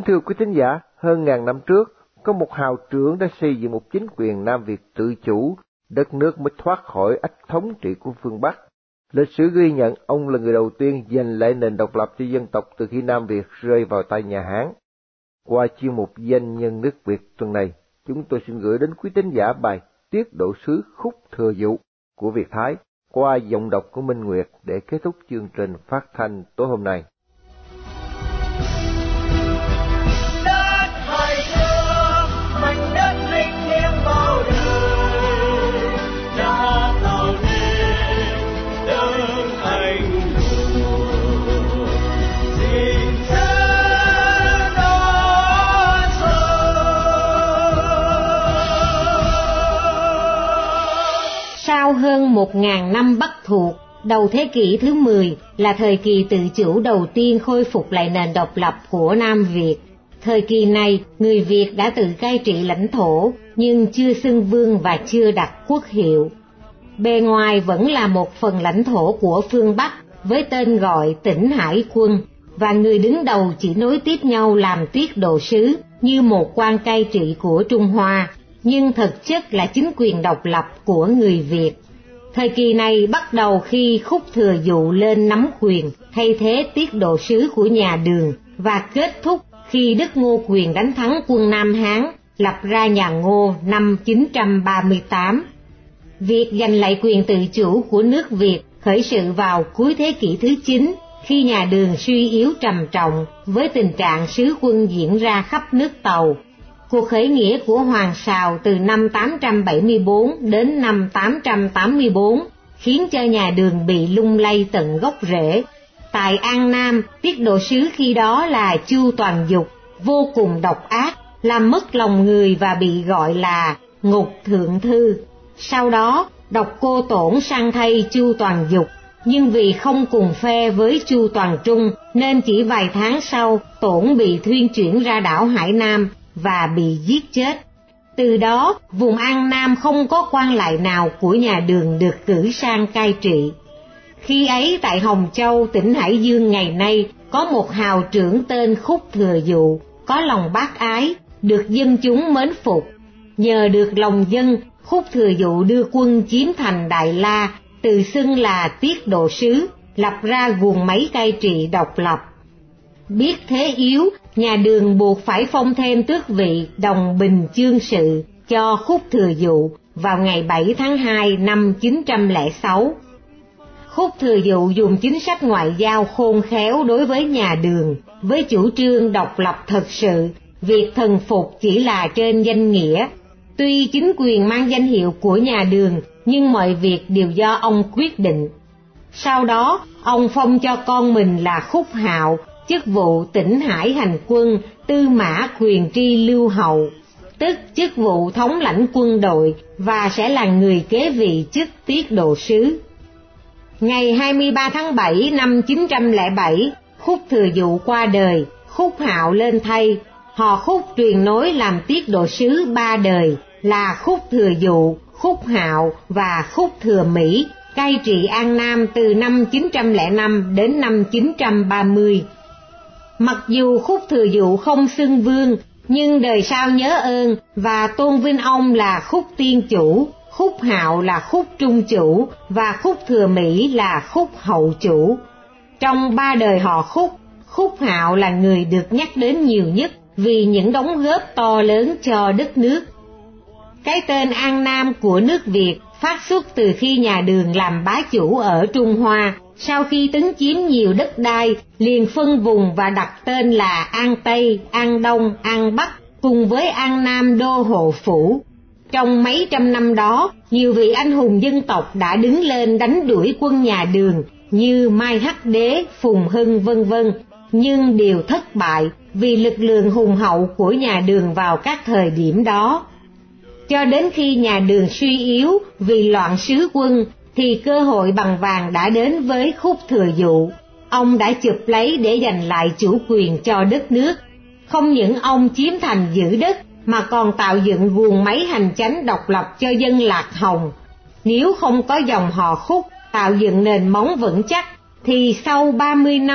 thưa quý thính giả, hơn ngàn năm trước, có một hào trưởng đã xây dựng một chính quyền Nam Việt tự chủ, đất nước mới thoát khỏi ách thống trị của phương Bắc. Lịch sử ghi nhận ông là người đầu tiên giành lại nền độc lập cho dân tộc từ khi Nam Việt rơi vào tay nhà Hán. Qua chuyên mục Danh nhân nước Việt tuần này, chúng tôi xin gửi đến quý thính giả bài Tiết Độ Sứ Khúc Thừa Dụ của Việt Thái qua giọng đọc của Minh Nguyệt để kết thúc chương trình phát thanh tối hôm nay. Sau hơn 1000 năm Bắc thuộc, đầu thế kỷ thứ 10 là thời kỳ tự chủ đầu tiên khôi phục lại nền độc lập của Nam Việt. Thời kỳ này, người Việt đã tự cai trị lãnh thổ, nhưng chưa xưng vương và chưa đặt quốc hiệu. Bề ngoài vẫn là một phần lãnh thổ của phương Bắc với tên gọi tỉnh Hải Quân, và người đứng đầu chỉ nối tiếp nhau làm tiết độ sứ như một quan cai trị của Trung Hoa, nhưng thực chất là chính quyền độc lập của người Việt. Thời kỳ này bắt đầu khi Khúc Thừa Dụ lên nắm quyền thay thế tiết độ sứ của nhà Đường, và kết thúc khi Đức Ngô Quyền đánh thắng quân Nam Hán, lập ra nhà Ngô năm 938. Việc giành lại quyền tự chủ của nước Việt khởi sự vào cuối thế kỷ thứ 9, khi nhà Đường suy yếu trầm trọng với tình trạng sứ quân diễn ra khắp nước Tàu. Cuộc khởi nghĩa của Hoàng Sào từ năm 874 đến năm 884 khiến cho nhà Đường bị lung lay tận gốc rễ. Tại An Nam, tiết độ sứ khi đó là Chu Toàn Dục, vô cùng độc ác, làm mất lòng người và bị gọi là Ngục Thượng Thư. Sau đó, Độc Cô Tổn sang thay Chu Toàn Dục, nhưng vì không cùng phe với Chu Toàn Trung nên chỉ vài tháng sau, Tổn bị thuyên chuyển ra đảo Hải Nam và bị giết chết. Từ đó, vùng An Nam không có quan lại nào của nhà Đường được cử sang cai trị. Khi ấy tại Hồng Châu, tỉnh Hải Dương ngày nay, có một hào trưởng tên Khúc Thừa Dụ, có lòng bác ái, được dân chúng mến phục. Nhờ được lòng dân, Khúc Thừa Dụ đưa quân chiếm thành Đại La, tự xưng là tiết độ sứ, lập ra guồng máy cai trị độc lập. Biết thế yếu, nhà Đường buộc phải phong thêm tước vị Đồng Bình Chương Sự cho Khúc Thừa Dụ vào ngày 7 tháng 2 năm 906. Khúc Thừa Dụ dùng chính sách ngoại giao khôn khéo đối với nhà Đường, với chủ trương độc lập thật sự, việc thần phục chỉ là trên danh nghĩa. Tuy chính quyền mang danh hiệu của nhà Đường, nhưng mọi việc đều do ông quyết định. Sau đó, ông phong cho con mình là Khúc Hạo chức vụ tỉnh Hải Hành Quân, Tư Mã Quyền Tri Lưu Hầu, tức chức vụ thống lãnh quân đội, và sẽ là người kế vị chức tiết độ sứ. Ngày 23 tháng 7 năm 907, Khúc Thừa Dụ qua đời, Khúc Hạo lên thay. Họ Khúc truyền nối làm tiết độ sứ 3 đời là Khúc Thừa Dụ, Khúc Hạo và Khúc Thừa Mỹ, cai trị An Nam từ năm 905 đến năm 930. Mặc dù Khúc Thừa Dụ không xưng vương, nhưng đời sau nhớ ơn và tôn vinh ông là Khúc Tiên Chủ, Khúc Hạo là Khúc Trung Chủ và Khúc Thừa Mỹ là Khúc Hậu Chủ. Trong 3 đời họ Khúc, Khúc Hạo là người được nhắc đến nhiều nhất vì những đóng góp to lớn cho đất nước. Cái tên An Nam của nước Việt phát xuất từ khi nhà Đường làm bá chủ ở Trung Hoa. Sau khi tấn chiếm nhiều đất đai, liền phân vùng và đặt tên là An Tây, An Đông, An Bắc, cùng với An Nam Đô Hộ Phủ. Trong mấy trăm năm đó, nhiều vị anh hùng dân tộc đã đứng lên đánh đuổi quân nhà Đường như Mai Hắc Đế, Phùng Hưng vân vân, nhưng đều thất bại vì lực lượng hùng hậu của nhà Đường vào các thời điểm đó. Cho đến khi nhà Đường suy yếu vì loạn sứ quân, thì cơ hội bằng vàng đã đến với Khúc Thừa Dụ. Ông đã chụp lấy để giành lại chủ quyền cho đất nước. Không những ông chiếm thành giữ đất, mà còn tạo dựng guồng máy hành chánh độc lập cho dân Lạc Hồng. Nếu không có dòng họ Khúc tạo dựng nền móng vững chắc, thì sau 30 năm,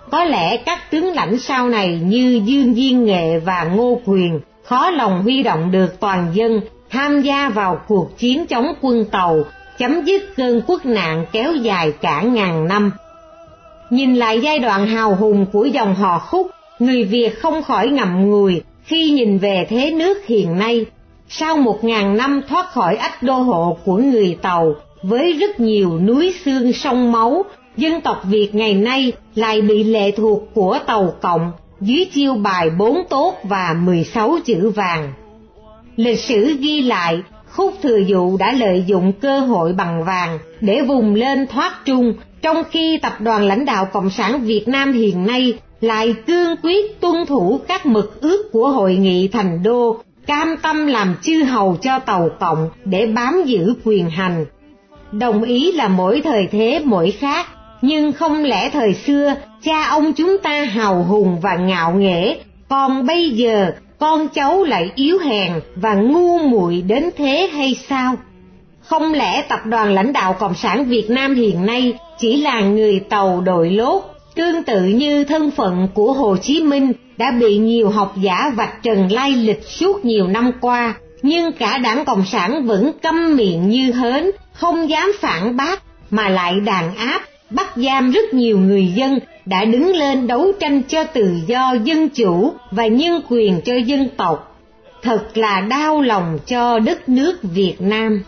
có lẽ các tướng lãnh sau này như Dương Diên Nghệ và Ngô Quyền khó lòng huy động được toàn dân tham gia vào cuộc chiến chống quân Tàu, chấm dứt cơn quốc nạn kéo dài cả ngàn năm. Nhìn lại giai đoạn hào hùng của dòng họ Khúc, người Việt không khỏi ngậm ngùi khi nhìn về thế nước hiện nay. Sau 1000 năm thoát khỏi ách đô hộ của người Tàu, với rất nhiều núi xương sông máu, dân tộc Việt ngày nay lại bị lệ thuộc của Tàu Cộng dưới chiêu bài 4 tốt và 16 chữ vàng. Lịch sử ghi lại, Khúc Thừa Dụ đã lợi dụng cơ hội bằng vàng để vùng lên thoát Trung, trong khi tập đoàn lãnh đạo Cộng sản Việt Nam hiện nay lại cương quyết tuân thủ các mực ước của Hội nghị Thành Đô, cam tâm làm chư hầu cho Tàu Cộng để bám giữ quyền hành. Đồng ý là mỗi thời thế mỗi khác, nhưng không lẽ thời xưa cha ông chúng ta hào hùng và ngạo nghễ, còn bây giờ con cháu lại yếu hèn và ngu muội đến thế hay sao? Không lẽ tập đoàn lãnh đạo Cộng sản Việt Nam hiện nay chỉ là người Tàu đội lốt, tương tự như thân phận của Hồ Chí Minh đã bị nhiều học giả vạch trần lai lịch suốt nhiều năm qua, nhưng cả đảng Cộng sản vẫn câm miệng như hến, không dám phản bác, mà lại đàn áp, bắt giam rất nhiều người dân đã đứng lên đấu tranh cho tự do, dân chủ và nhân quyền cho dân tộc. Thật là đau lòng cho đất nước Việt Nam.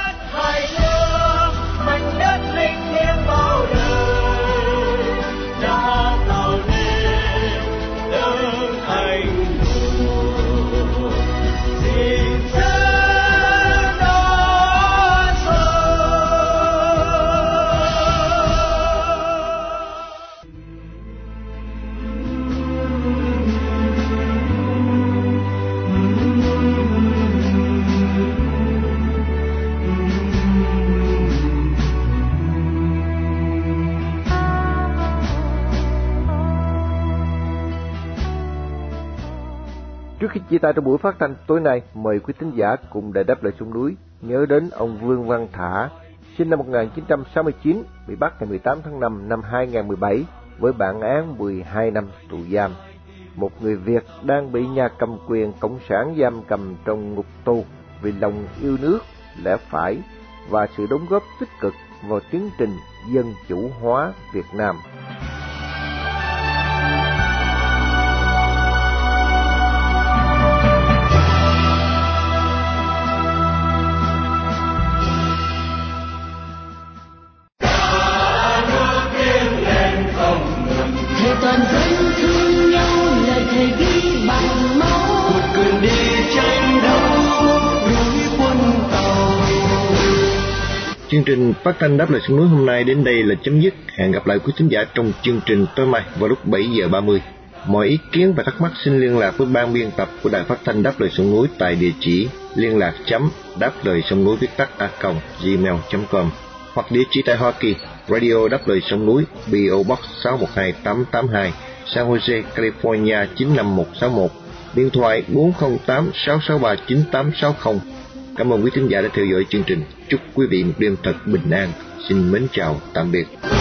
Trước khi chia tay trong buổi phát thanh tối nay, mời quý thính giả cùng Đài Đáp Lời Sông Núi nhớ đến ông Vương Văn Thả, sinh năm 1969, bị bắt ngày 18 tháng 5 năm 2017 với bản án 12 năm tù giam. Một người Việt đang bị nhà cầm quyền cộng sản giam cầm trong ngục tù vì lòng yêu nước, lẽ phải và sự đóng góp tích cực vào tiến trình dân chủ hóa Việt Nam. Toàn dân thương nhau, lời thề ghi bằng máu, một cường đi tranh đấu núi quân Tàu. Chương trình phát thanh Đáp Lời Sông Núi hôm nay đến đây là chấm dứt. Hẹn gặp lại quý thính giả trong chương trình tối mai vào lúc 7:30. Mọi ý kiến và thắc mắc xin liên lạc với ban biên tập của Đài Phát thanh Đáp Lời Sông Núi tại địa chỉ liên lạc.đáp-lời-sông-núi-viết-tắt@gmail.com hoặc địa chỉ tại Hoa Kỳ, Radio Đáp Lời Sông Núi, PO Box 612882, San Jose, California 95161, điện thoại 408-663-9860. Cảm ơn quý thính giả đã theo dõi chương trình. Chúc quý vị một đêm thật bình an. Xin mến chào, tạm biệt.